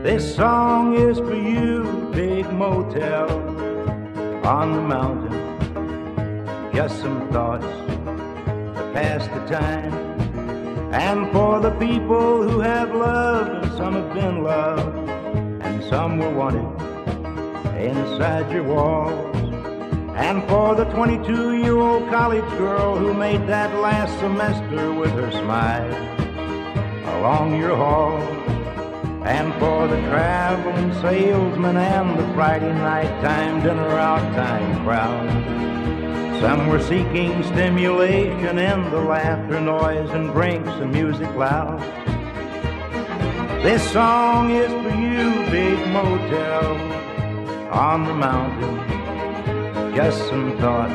This song is for you, big motel on the mountain. Just some thoughts to pass the time, and for the people who have loved, and some have been loved, and some were wanted inside your walls, and for the 22-year-old college girl who made that last semester with her smile along your halls, and for the traveling salesman and the Friday night-time dinner-out-time crowd. Some were seeking stimulation in the laughter, noise, and drinks and music loud. This song is for you, big motel on the mountain. Just some thoughts